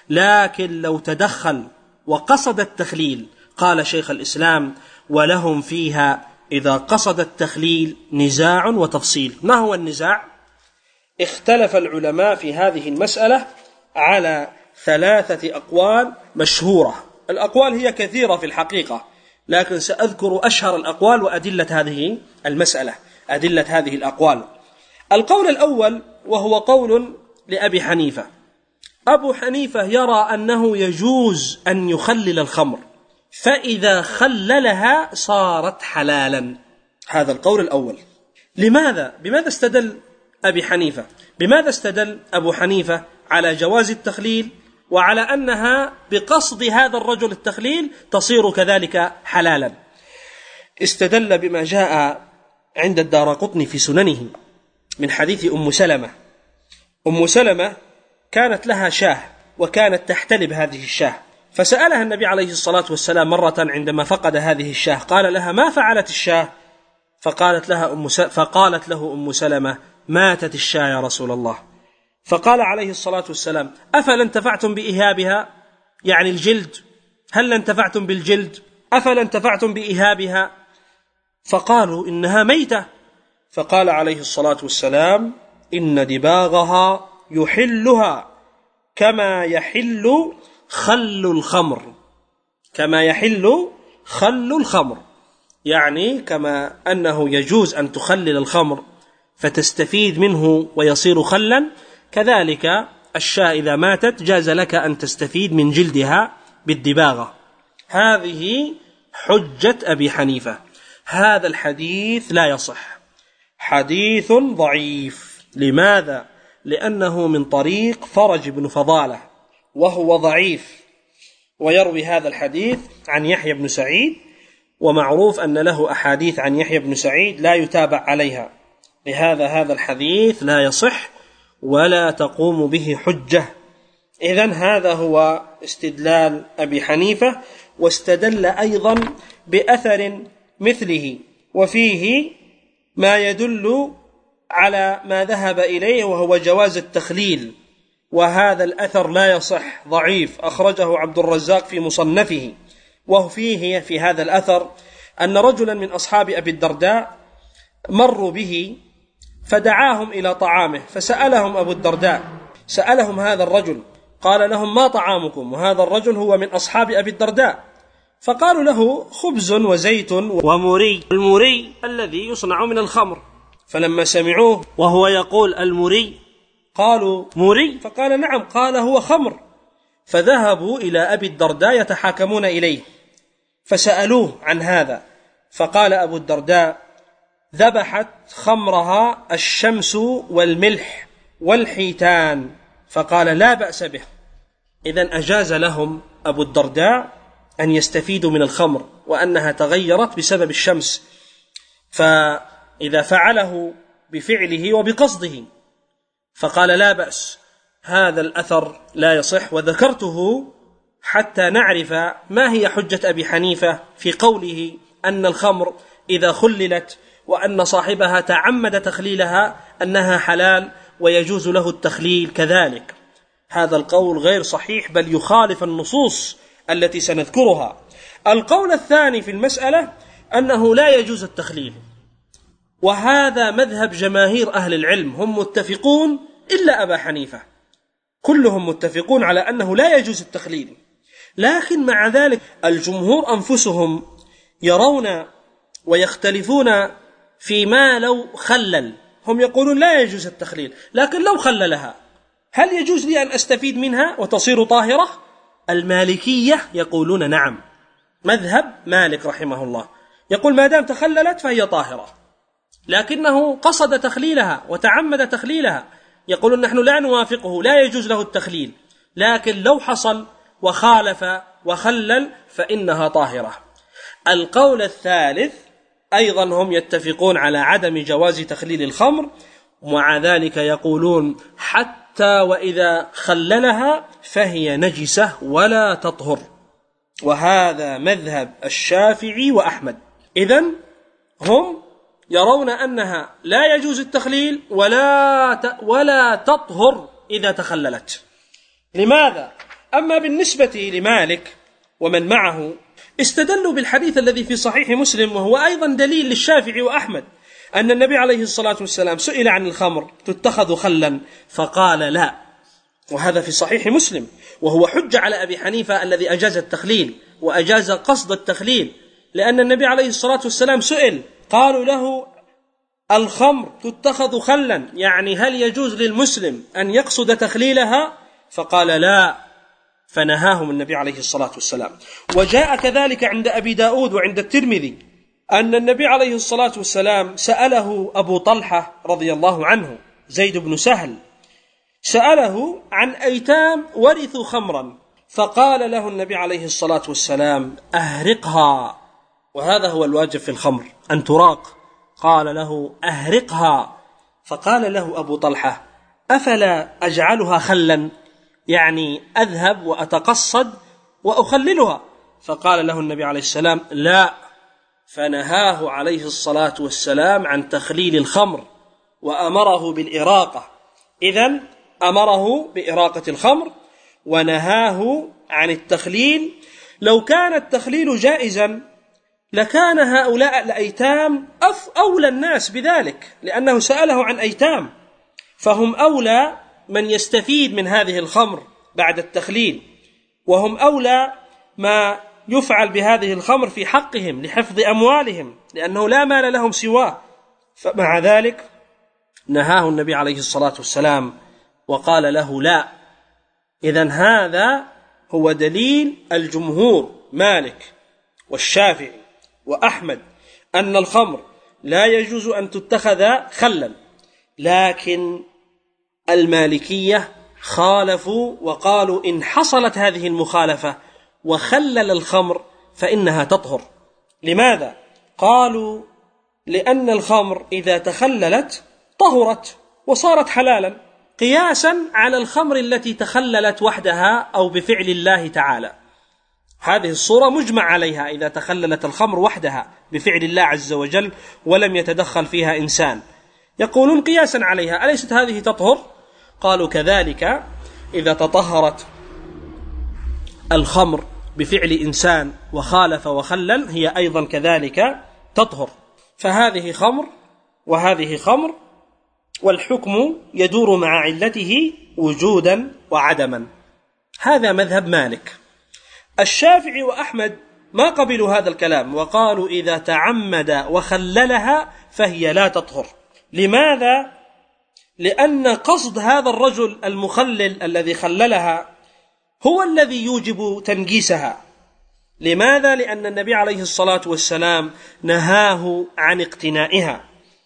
لكن لو تدخل وقصد التخليل، قال شيخ الإسلام: ولهم فيها إذا قصد التخليل نزاع وتفصيل. ما هو النزاع؟ اختلف العلماء في هذه المسألة على ثلاثة أقوال مشهورة. الأقوال هي كثيرة في الحقيقة، لكن سأذكر أشهر الأقوال وأدلة هذه المسألة، أدلة هذه الأقوال. القول الأول وهو قول لأبي حنيفة. أبو حنيفة يرى أنه يجوز أن يخلل الخمر، فإذا خللها صارت حلالا. هذا القول الأول. لماذا؟ بماذا استدل أبي حنيفة؟ بماذا استدل أبو حنيفة على جواز التخليل وعلى أنها بقصد هذا الرجل التخليل تصير كذلك حلالا؟ استدل بما جاء عند الدارقطني في سننه من حديث أم سلمة. أم سلمة كانت لها شاه وكانت تحتلب هذه الشاه، فسألها النبي عليه الصلاة والسلام مرة عندما فقد هذه الشاه، قال لها: ما فعلت الشاه؟ فقالت, لها أم س... فقالت له أم سلمة: ماتت الشاه يا رسول الله. فقال عليه الصلاة والسلام: أفلا انتفعتم بإهابها؟ يعني الجلد، هل انتفعتم بالجلد؟ أفلا انتفعتم بإهابها؟ فقالوا: إنها ميتة. فقال عليه الصلاة والسلام: إن دباغها يحلها كما يحل خل الخمر، كما يحل خل الخمر، يعني كما أنه يجوز أن تخلل الخمر فتستفيد منه ويصير خلا، كذلك الشاة إذا ماتت جاز لك أن تستفيد من جلدها بالدباغة. هذه حجة أبي حنيفة. هذا الحديث لا يصح، حديث ضعيف. لماذا؟ لأنه من طريق فرج بن فضالة وهو ضعيف، ويروي هذا الحديث عن يحيى بن سعيد، ومعروف أن له أحاديث عن يحيى بن سعيد لا يتابع عليها، لهذا هذا الحديث لا يصح ولا تقوم به حجة. إذن هذا هو استدلال أبي حنيفة، واستدل أيضا بأثر مثله وفيه ما يدل على ما ذهب إليه وهو جواز التخليل، وهذا الأثر لا يصح، ضعيف، أخرجه عبد الرزاق في مصنفه. وفيه في هذا الأثر أن رجلا من أصحاب أبي الدرداء مروا به فدعاهم إلى طعامه، فسألهم أبو الدرداء، سألهم هذا الرجل قال لهم: ما طعامكم؟ وهذا الرجل هو من أصحاب أبي الدرداء. فقالوا له: خبز وزيت ومري، المري الذي يصنع من الخمر. فلما سمعوه وهو يقول المري قالوا: مري؟ فقال: نعم. قال: هو خمر. فذهبوا إلى أبي الدرداء يتحاكمون إليه، فسألوه عن هذا، فقال أبو الدرداء: ذبحت خمرها الشمس والملح والحيتان. فقال: لا بأس به. إذن أجاز لهم أبو الدرداء أن يستفيدوا من الخمر، وأنها تغيرت بسبب الشمس، فإذا فعله بفعله وبقصده، فقال: لا بأس. هذا الأثر لا يصح، وذكرته حتى نعرف ما هي حجة أبي حنيفة في قوله أن الخمر إذا خللت وأن صاحبها تعمد تخليلها أنها حلال ويجوز له التخليل كذلك. هذا القول غير صحيح، بل يخالف النصوص التي سنذكرها. القول الثاني في المسألة أنه لا يجوز التخليل، وهذا مذهب جماهير أهل العلم، هم متفقون إلا أبا حنيفة، كلهم متفقون على أنه لا يجوز التخليل. لكن مع ذلك الجمهور أنفسهم يرون ويختلفون فيما لو خلل، هم يقولون لا يجوز التخليل، لكن لو خللها هل يجوز لي أن أستفيد منها وتصير طاهرة؟ المالكية يقولون نعم، مذهب مالك رحمه الله يقول ما دام تخللت فهي طاهرة، لكنه قصد تخليلها وتعمد تخليلها، يقولون نحن لا نوافقه، لا يجوز له التخليل، لكن لو حصل وخالف وخلل فإنها طاهرة. القول الثالث أيضا هم يتفقون على عدم جواز تخليل الخمر، ومع ذلك يقولون حتى وإذا خللها فهي نجسة ولا تطهر، وهذا مذهب الشافعي وأحمد. إذن هم يرون أنها لا يجوز التخليل ولا ولا تطهر إذا تخللت. لماذا؟ أما بالنسبة لمالك ومن معه استدلوا بالحديث الذي في صحيح مسلم، وهو أيضا دليل للشافعي وأحمد، أن النبي عليه الصلاة والسلام سئل عن الخمر تتخذ خلا فقال لا، وهذا في صحيح مسلم، وهو حجة على أبي حنيفة الذي أجاز التخليل وأجاز قصد التخليل، لأن النبي عليه الصلاة والسلام سئل قالوا له الخمر تتخذ خلا، يعني هل يجوز للمسلم أن يقصد تخليلها؟ فقال لا، فنهاهم النبي عليه الصلاة والسلام. وجاء كذلك عند أبي داود وعند الترمذي أن النبي عليه الصلاة والسلام سأله أبو طلحة رضي الله عنه زيد بن سهل، سأله عن أيتام ورثوا خمرا، فقال له النبي عليه الصلاة والسلام أهرقها، وهذا هو الواجب في الخمر أن تراق، قال له أهرقها، فقال له أبو طلحة أفلا أجعلها خلا، يعني أذهب وأتقصد وأخللها؟ فقال له النبي عليه السلام لا، فنهاه عليه الصلاة والسلام عن تخليل الخمر وأمره بالإراقة. إذن أمره بإراقة الخمر ونهاه عن التخليل. لو كان التخليل جائزا لكان هؤلاء الأيتام أولى الناس بذلك، لأنه سأله عن أيتام، فهم أولى من يستفيد من هذه الخمر بعد التخليل، وهم أولى ما يفعل بهذه الخمر في حقهم لحفظ أموالهم، لأنه لا مال لهم سواه. فمع ذلك نهاه النبي عليه الصلاة والسلام وقال له لا. إذن هذا هو دليل الجمهور مالك والشافعي وأحمد أن الخمر لا يجوز أن تتخذ خلا، لكن المالكية خالفوا وقالوا إن حصلت هذه المخالفة وخلل الخمر فإنها تطهر. لماذا؟ قالوا لأن الخمر إذا تخللت طهرت وصارت حلالا، قياسا على الخمر التي تخللت وحدها أو بفعل الله تعالى. هذه الصورة مجمع عليها، إذا تخللت الخمر وحدها بفعل الله عز وجل ولم يتدخل فيها إنسان، يقولون قياسا عليها أليست هذه تطهر؟ قالوا كذلك إذا تطهرت الخمر بفعل إنسان وخالف وخلل هي أيضا كذلك تطهر. فهذه خمر وهذه خمر، والحكم يدور مع علته وجودا وعدما. هذا مذهب مالك. الشافعي وأحمد ما قبلوا هذا الكلام وقالوا إذا تعمد وخللها فهي لا تطهر. لماذا؟ لأن قصد هذا الرجل المخلل الذي خللها هو الذي يوجب تنجيسها. لماذا؟ لأن النبي عليه الصلاة والسلام نهاه عن اقتنائها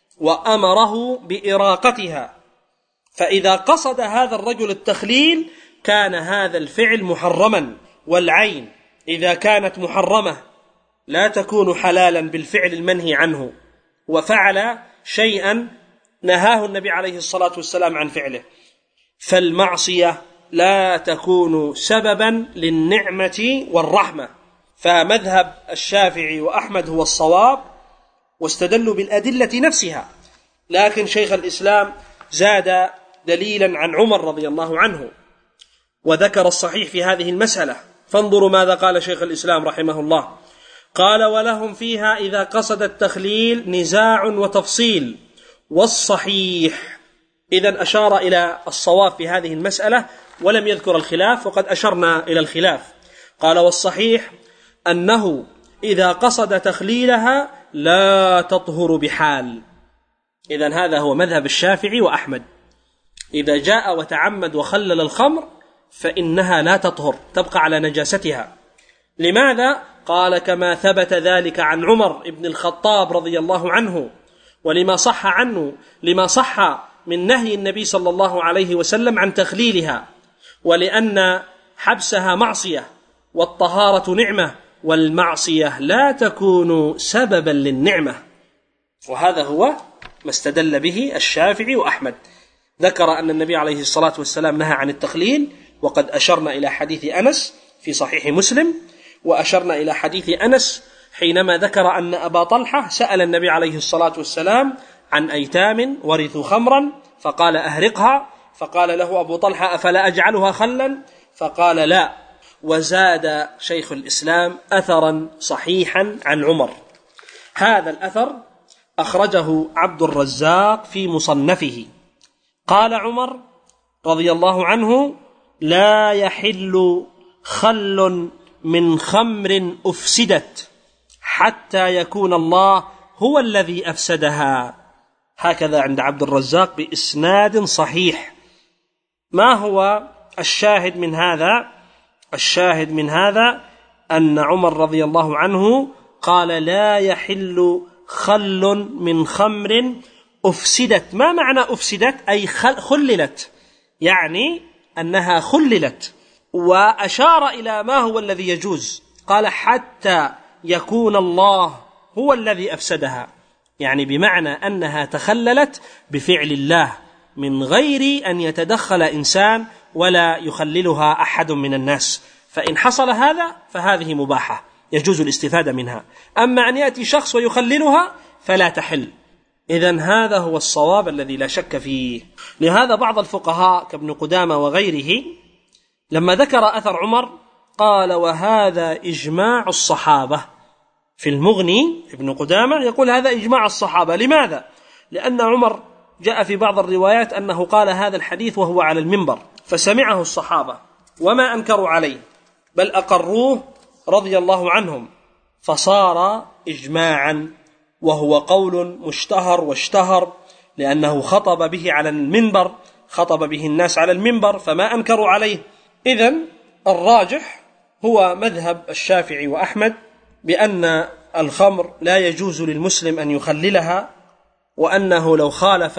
وأمره بإراقتها، فإذا قصد هذا الرجل التخليل كان هذا الفعل محرما، والعين إذا كانت محرمة لا تكون حلالا بالفعل المنهي عنه، وفعل شيئا نهاه النبي عليه الصلاة والسلام عن فعله، فالمعصية لا تكون سببا للنعمة والرحمة. فمذهب الشافعي وأحمد هو الصواب، واستدلوا بالأدلة نفسها، لكن شيخ الإسلام زاد دليلا عن عمر رضي الله عنه وذكر الصحيح في هذه المسألة. فانظروا ماذا قال شيخ الإسلام رحمه الله، قال ولهم فيها إذا قصد التخليل نزاع وتفصيل، والصحيح، إذن أشار إلى الصواب في هذه المسألة ولم يذكر الخلاف، وقد أشرنا إلى الخلاف. قال والصحيح أنه إذا قصد تخليلها لا تطهر بحال. إذن هذا هو مذهب الشافعي وأحمد، إذا جاء وتعمد وخلل الخمر فإنها لا تطهر، تبقى على نجاستها. لماذا؟ قال كما ثبت ذلك عن عمر بن الخطاب رضي الله عنه، ولما صح عنه لما صح من نهي النبي صلى الله عليه وسلم عن تخليلها، ولأن حبسها معصية والطهارة نعمة، والمعصية لا تكون سببا للنعمة. وهذا هو ما استدل به الشافعي وأحمد. ذكر أن النبي عليه الصلاة والسلام نهى عن التخليل، وقد أشرنا إلى حديث أنس في صحيح مسلم، وأشرنا إلى حديث أنس حينما ذكر أن أبا طلحة سأل النبي عليه الصلاة والسلام عن أيتام ورثوا خمرا فقال أهرقها، فقال له أبو طلحة أفلا أجعلها خلا؟ فقال لا. وزاد شيخ الإسلام أثرا صحيحا عن عمر. هذا الأثر أخرجه عبد الرزاق في مصنفه. قال عمر رضي الله عنه لا يحل خل من خمر أفسدت حتى يكون الله هو الذي أفسدها. هكذا عند عبد الرزاق بإسناد صحيح. ما هو الشاهد من هذا؟ الشاهد من هذا أن عمر رضي الله عنه قال لا يحل خل من خمر أفسدت. ما معنى أفسدت؟ أي خللت، يعني أنها خللت، وأشار إلى ما هو الذي يجوز، قال حتى يكون الله هو الذي أفسدها، يعني بمعنى أنها تخللت بفعل الله من غير أن يتدخل إنسان ولا يخللها أحد من الناس. فإن حصل هذا فهذه مباحة يجوز الاستفادة منها، أما أن يأتي شخص ويخللها فلا تحل. إذن هذا هو الصواب الذي لا شك فيه. لهذا بعض الفقهاء كابن قدامة وغيره لما ذكر أثر عمر قال وهذا إجماع الصحابة. في المغني ابن قدامة يقول هذا إجماع الصحابة. لماذا؟ لأن عمر جاء في بعض الروايات أنه قال هذا الحديث وهو على المنبر، فسمعه الصحابة وما أنكروا عليه بل أقروه رضي الله عنهم، فصار إجماعا، وهو قول مشتهر واشتهر لأنه خطب به على المنبر، خطب به الناس على المنبر فما أنكروا عليه. إذن الراجح هو مذهب الشافعي وأحمد بأن الخمر لا يجوز للمسلم أن يخللها، وأنه لو خالف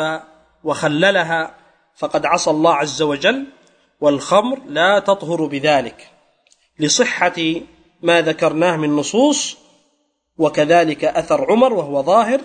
وخللها فقد عصى الله عز وجل، والخمر لا تطهر بذلك. لصحة ما ذكرناه من نصوص، وكذلك أثر عمر وهو ظاهر.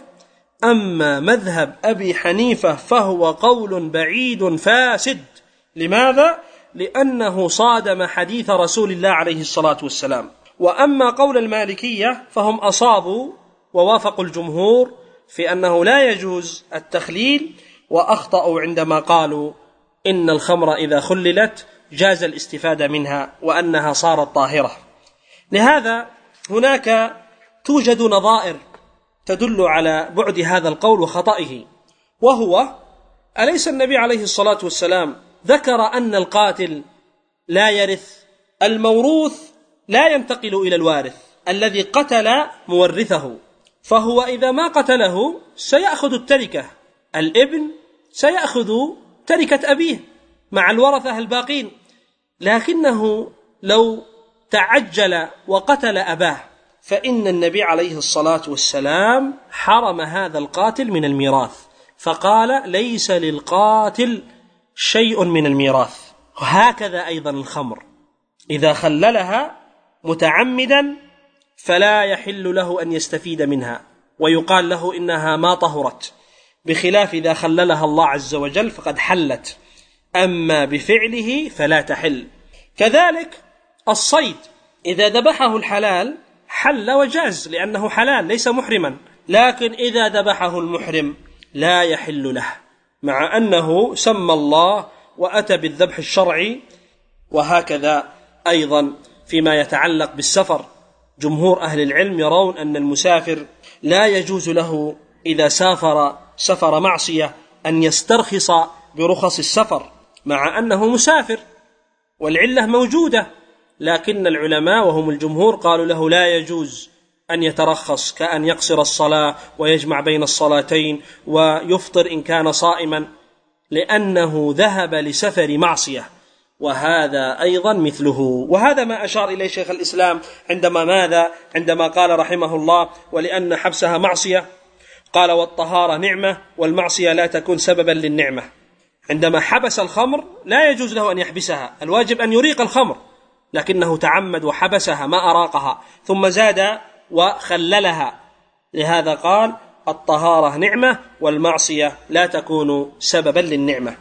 أما مذهب أبي حنيفة فهو قول بعيد فاسد. لماذا؟ لأنه صادم حديث رسول الله عليه الصلاة والسلام. وأما قول المالكية فهم أصابوا ووافقوا الجمهور في أنه لا يجوز التخليل، وأخطأوا عندما قالوا إن الخمر إذا خللت جاز الاستفادة منها وأنها صارت طاهرة. لهذا هناك توجد نظائر تدل على بعد هذا القول وخطئه، وهو أليس النبي عليه الصلاة والسلام ذكر أن القاتل لا يرث؟ الموروث لا ينتقل إلى الوارث الذي قتل مورثه، فهو إذا ما قتله سيأخذ التركة، الابن سيأخذ تركة أبيه مع الورثة الباقين. لكنه لو تعجل وقتل أباه فإن النبي عليه الصلاة والسلام حرم هذا القاتل من الميراث، فقال ليس للقاتل شيء من الميراث. وهكذا أيضا الخمر إذا خللها متعمدا فلا يحل له أن يستفيد منها، ويقال له إنها ما طهرت، بخلاف إذا خللها الله عز وجل فقد حلت، أما بفعله فلا تحل. كذلك الصيد إذا ذبحه الحلال حل وجاز لأنه حلال ليس محرما، لكن إذا ذبحه المحرم لا يحل له، مع أنه سمى الله وأتى بالذبح الشرعي. وهكذا أيضا فيما يتعلق بالسفر، جمهور أهل العلم يرون أن المسافر لا يجوز له إذا سافر سفر معصية أن يسترخص برخص السفر، مع أنه مسافر والعلة موجودة، لكن العلماء وهم الجمهور قالوا له لا يجوز أن يترخص، كأن يقصر الصلاة ويجمع بين الصلاتين ويفطر إن كان صائما، لأنه ذهب لسفر معصية. وهذا أيضا مثله. وهذا ما أشار إليه شيخ الإسلام عندما ماذا؟ عندما قال رحمه الله ولأن حبسها معصية، قال والطهارة نعمة والمعصية لا تكون سببا للنعمة. عندما حبس الخمر لا يجوز له أن يحبسها، الواجب أن يريق الخمر، لكنه تعمد وحبسها ما أراقها، ثم زاد وخللها، لهذا قال الطهارة نعمة والمعصية لا تكون سببا للنعمة.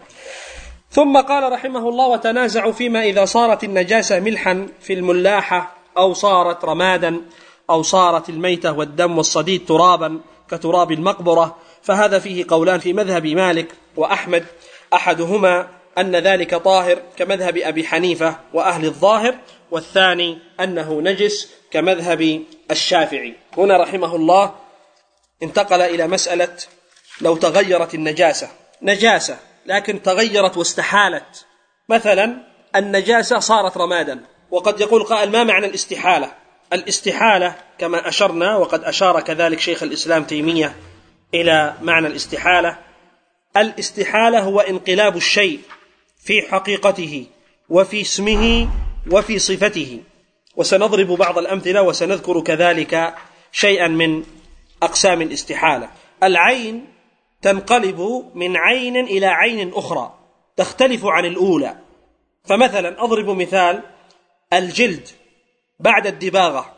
ثم قال رحمه الله وتنازعوا فيما إذا صارت النجاسة ملحا في الملاحة أو صارت رمادا أو صارت الميتة والدم والصديد ترابا كتراب المقبرة، فهذا فيه قولان في مذهب مالك وأحمد، أحدهما أن ذلك طاهر كمذهب أبي حنيفة وأهل الظاهر، والثاني أنه نجس كمذهب الشافعي. هنا رحمه الله انتقل إلى مسألة لو تغيرت النجاسة، نجاسة لكن تغيرت واستحالت، مثلا النجاسة صارت رمادا، وقد يقول قائل ما معنى الاستحالة؟ الاستحالة كما أشرنا وقد أشار كذلك شيخ الإسلام تيمية إلى معنى الاستحالة، الاستحالة هو انقلاب الشيء في حقيقته وفي اسمه وفي صفته، وسنضرب بعض الأمثلة وسنذكر كذلك شيئا من أقسام الاستحالة. العين تنقلب من عين إلى عين أخرى تختلف عن الأولى، فمثلا أضرب مثال الجلد بعد الدباغة،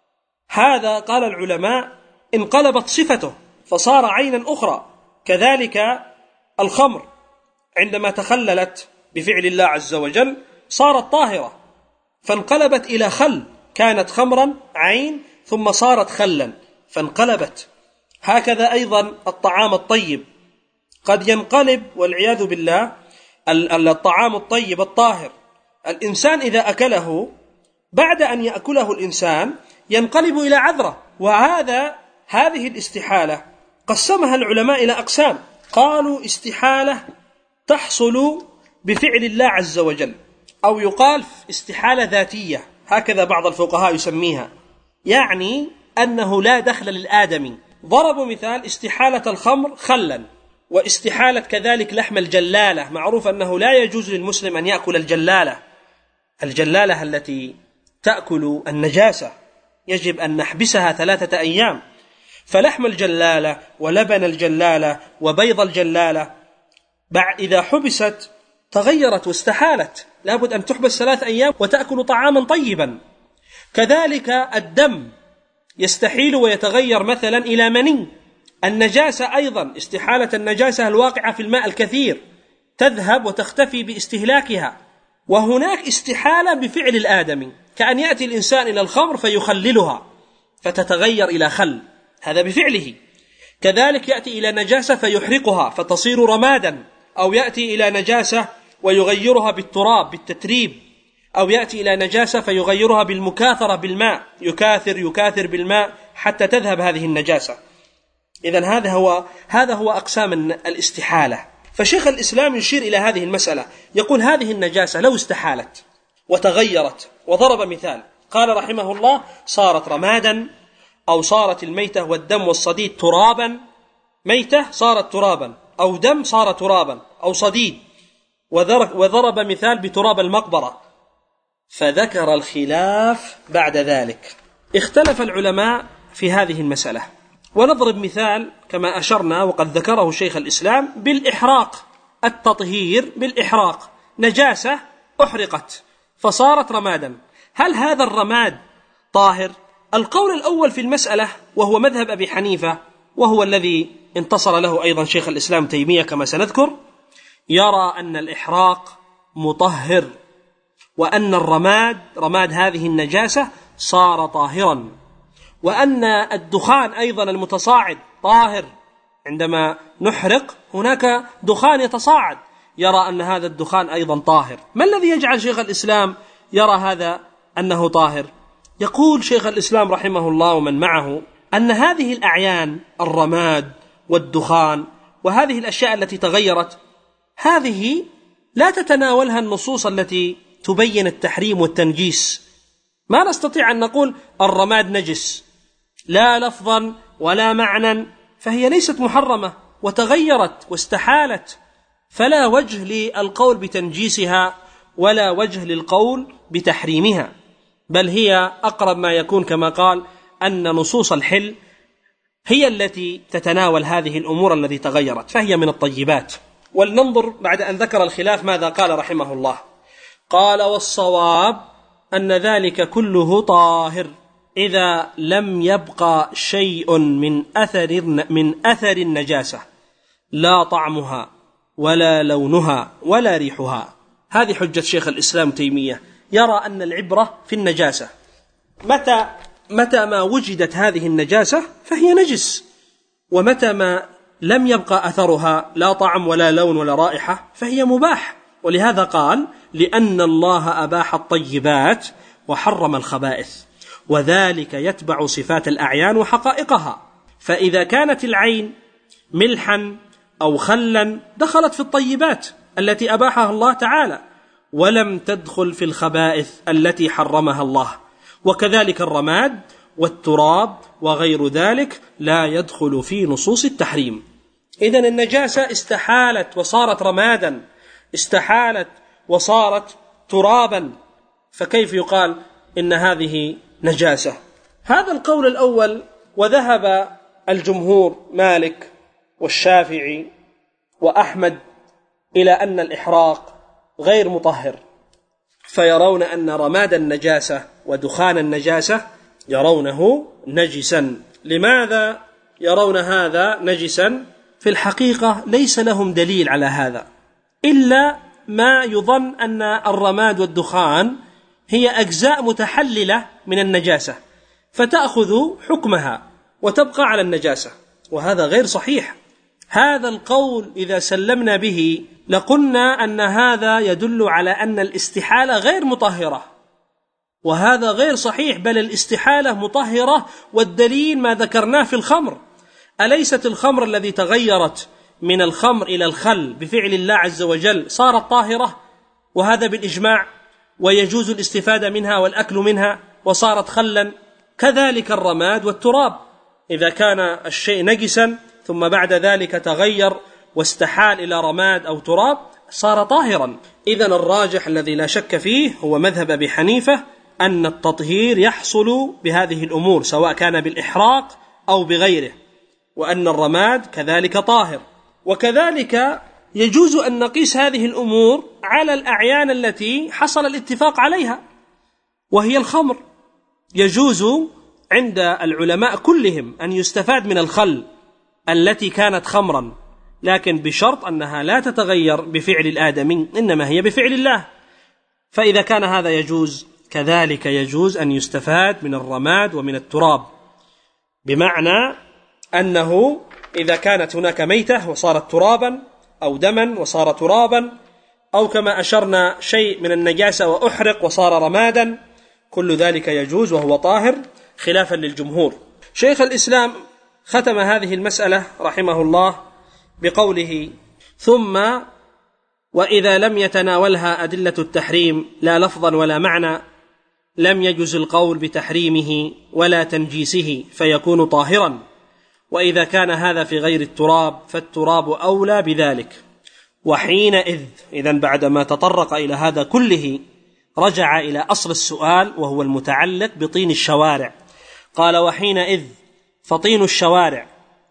هذا قال العلماء انقلبت صفته فصار عينا أخرى. كذلك الخمر عندما تخللت بفعل الله عز وجل صارت طاهرة فانقلبت إلى خل، كانت خمرا عين ثم صارت خلا فانقلبت. هكذا أيضا الطعام الطيب قد ينقلب والعياذ بالله، الطعام الطيب الطاهر الإنسان إذا أكله بعد أن يأكله الإنسان ينقلب إلى عذرة. وهذا هذه الاستحالة قسمها العلماء إلى أقسام، قالوا استحالة تحصل بفعل الله عز وجل، أو يقال استحالة ذاتية، هكذا بعض الفقهاء يسميها، يعني أنه لا دخل للآدمي. ضربوا مثال استحالة الخمر خلا، واستحالة كذلك لحم الجلالة، معروف أنه لا يجوز للمسلم أن يأكل الجلالة، الجلالة التي تأكل النجاسة يجب أن نحبسها ثلاثة أيام، فلحم الجلالة ولبن الجلالة وبيض الجلالة بعد إذا حبست تغيرت واستحالت، لابد أن تحبس ثلاث أيام وتأكل طعاما طيبا. كذلك الدم يستحيل ويتغير مثلا إلى مني. النجاسة أيضا استحالة النجاسة الواقعة في الماء الكثير تذهب وتختفي باستهلاكها. وهناك استحالة بفعل الآدمي، كأن يأتي الإنسان إلى الخمر فيخللها فتتغير إلى خل، هذا بفعله. كذلك يأتي إلى نجاسة فيحرقها فتصير رمادا، أو يأتي إلى نجاسة ويغيرها بالتراب بالتتريب، أو يأتي إلى نجاسة فيغيرها بالمكاثرة بالماء، يكاثر يكاثر بالماء حتى تذهب هذه النجاسة. إذن هذا هو هذا هو أقسام الاستحالة. فشيخ الإسلام يشير إلى هذه المسألة، يقول هذه النجاسة لو استحالت وتغيرت، وضرب مثال قال رحمه الله: صارت رمادا، أو صارت الميتة والدم والصديد ترابا، ميتة صارت ترابا، أو دم صار ترابا، أو صديد، وضرب مثال بتراب المقبرة. فذكر الخلاف بعد ذلك. اختلف العلماء في هذه المسألة، ونضرب مثال كما أشرنا وقد ذكره شيخ الإسلام بالإحراق، التطهير بالإحراق، نجاسة أحرقت فصارت رمادا، هل هذا الرماد طاهر؟ القول الأول في المسألة وهو مذهب أبي حنيفة، وهو الذي انتصر له أيضا شيخ الإسلام تيمية كما سنذكر، يرى أن الإحراق مطهر، وأن الرماد رماد هذه النجاسة صار طاهرا، وأن الدخان أيضا المتصاعد طاهر، عندما نحرق هناك دخان يتصاعد، يرى أن هذا الدخان أيضا طاهر. ما الذي يجعل شيخ الإسلام يرى هذا أنه طاهر؟ يقول شيخ الإسلام رحمه الله ومن معه أن هذه الأعيان، الرماد والدخان وهذه الأشياء التي تغيرت، هذه لا تتناولها النصوص التي تبين التحريم والتنجيس. ما نستطيع أن نقول الرماد نجس، لا لفظا ولا معنى، فهي ليست محرمة وتغيرت واستحالت، فلا وجه للقول بتنجيسها ولا وجه للقول بتحريمها، بل هي أقرب ما يكون كما قال أن نصوص الحل هي التي تتناول هذه الأمور التي تغيرت، فهي من الطيبات. ولننظر بعد أن ذكر الخلاف ماذا قال رحمه الله. قال: والصواب أن ذلك كله طاهر إذا لم يبقى شيء من أثر من أثر النجاسة، لا طعمها ولا لونها ولا ريحها. هذه حجة شيخ الإسلام تيمية، يرى أن العبرة في النجاسة، متى متى ما وجدت هذه النجاسة فهي نجس، ومتى ما لم يبقى أثرها لا طعم ولا لون ولا رائحة فهي مباح. ولهذا قال: لأن الله أباح الطيبات وحرم الخبائث، وذلك يتبع صفات الأعيان وحقائقها، فإذا كانت العين ملحا أو خلا دخلت في الطيبات التي أباحها الله تعالى، ولم تدخل في الخبائث التي حرمها الله. وكذلك الرماد والتراب وغير ذلك لا يدخل في نصوص التحريم. إذن النجاسة استحالت وصارت رمادا، استحالت وصارت ترابا، فكيف يقال إن هذه نجاسة؟ هذا القول الأول. وذهب الجمهور مالك والشافعي وأحمد إلى أن الإحراق غير مطهر، فيرون أن رماد النجاسة ودخان النجاسة يرونه نجسا. لماذا يرون هذا نجسا؟ في الحقيقة ليس لهم دليل على هذا، إلا ما يظن أن الرماد والدخان هي أجزاء متحللة من النجاسة، فتأخذ حكمها وتبقى على النجاسة، وهذا غير صحيح. هذا القول إذا سلمنا به لقلنا أن هذا يدل على أن الاستحالة غير مطهرة، وهذا غير صحيح، بل الاستحالة مطهرة، والدليل ما ذكرناه في الخمر. أليست الخمر الذي تغيرت من الخمر إلى الخل بفعل الله عز وجل صارت طاهرة، وهذا بالإجماع، ويجوز الاستفادة منها والأكل منها، وصارت خلا. كذلك الرماد والتراب، إذا كان الشيء نجسا ثم بعد ذلك تغير واستحال إلى رماد أو تراب صار طاهرا. إذن الراجح الذي لا شك فيه هو مذهب أبي حنيفة، أن التطهير يحصل بهذه الأمور سواء كان بالإحراق أو بغيره، وأن الرماد كذلك طاهر. وكذلك يجوز أن نقيس هذه الأمور على الأعيان التي حصل الاتفاق عليها، وهي الخمر. يجوز عند العلماء كلهم أن يستفاد من الخل التي كانت خمرا، لكن بشرط أنها لا تتغير بفعل الآدمي، إنما هي بفعل الله. فإذا كان هذا يجوز، كذلك يجوز أن يستفاد من الرماد ومن التراب، بمعنى أنه إذا كانت هناك ميتة وصارت ترابا، أو دما وصار ترابا، أو كما أشرنا شيء من النجاسة وأحرق وصار رمادا، كل ذلك يجوز وهو طاهر خلافا للجمهور. شيخ الإسلام ختم هذه المسألة رحمه الله بقوله: ثم وإذا لم يتناولها أدلة التحريم لا لفظا ولا معنى لم يجز القول بتحريمه ولا تنجيسه فيكون طاهرا، وإذا كان هذا في غير التراب فالتراب أولى بذلك. وحينئذ، إذن بعدما تطرق إلى هذا كله رجع إلى أصل السؤال، وهو المتعلق بطين الشوارع. قال: وحينئذ فطين الشوارع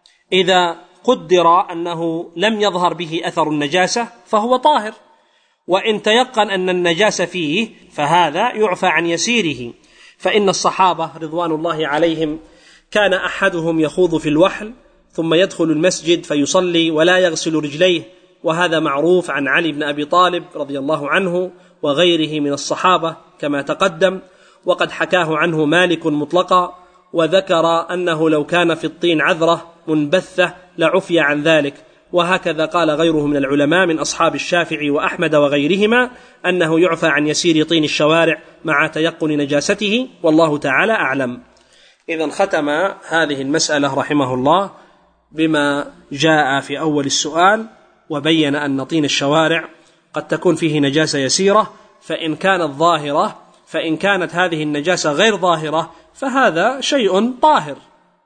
إذا قدر أنه لم يظهر به أثر النجاسة فهو طاهر، وإن تيقن أن النجاسة فيه فهذا يعفى عن يسيره. فإن الصحابة رضوان الله عليهم كان أحدهم يخوض في الوحل ثم يدخل المسجد فيصلي ولا يغسل رجليه، وهذا معروف عن علي بن أبي طالب رضي الله عنه وغيره من الصحابة كما تقدم، وقد حكاه عنه مالك مطلقا، وذكر أنه لو كان في الطين عذرة منبثة لعفي عن ذلك. وهكذا قال غيره من العلماء من أصحاب الشافعي وأحمد وغيرهما أنه يعفى عن يسير طين الشوارع مع تيقن نجاسته، والله تعالى أعلم. إذن ختم هذه المسألة رحمه الله بما جاء في أول السؤال، وبين أن طين الشوارع قد تكون فيه نجاسة يسيرة، فإن كانت ظاهرة فإن كانت هذه النجاسة غير ظاهرة فهذا شيء طاهر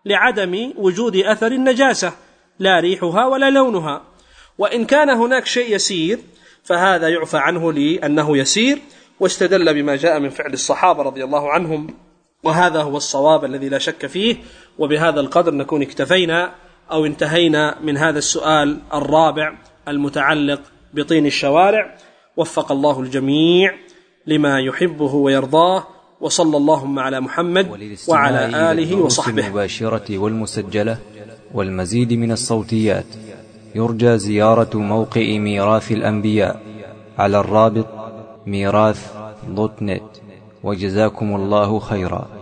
لعدم وجود أثر النجاسة، لا ريحها ولا لونها. وإن كان هناك شيء يسير فهذا يعفى عنه لأنه يسير، واستدل بما جاء من فعل الصحابة رضي الله عنهم، وهذا هو الصواب الذي لا شك فيه. وبهذا القدر نكون اكتفينا أو انتهينا من هذا السؤال الرابع المتعلق بطين الشوارع. وفق الله الجميع لما يحبه ويرضاه، وصلى اللهم على محمد وعلى آله وصحبه. المباشرة والمسجلة والمزيد من الصوتيات يرجى زيارة موقع ميراث الأنبياء على الرابط ميراث دوت نت، وجزاكم الله خيرا.